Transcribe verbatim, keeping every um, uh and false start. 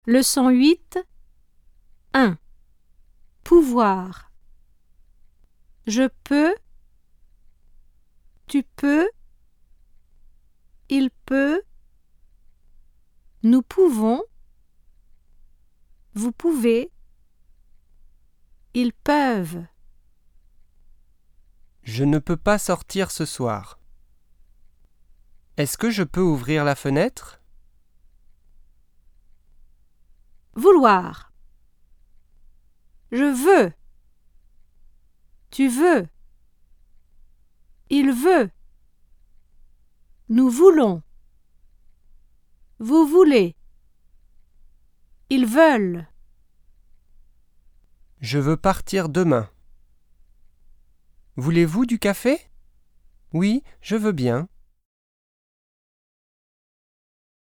Leçon huit. un. Pouvoir. Je peux, tu peux, il peut, nous pouvons, vous pouvez, ils peuvent. Je ne peux pas sortir ce soir. Est-ce que je peux ouvrir la fenêtre? Vouloir. Je veux. Tu veux. Il veut. Nous voulons. Vous voulez. Ils veulent. Je veux partir demain. Voulez-vous du café? Oui, je veux bien.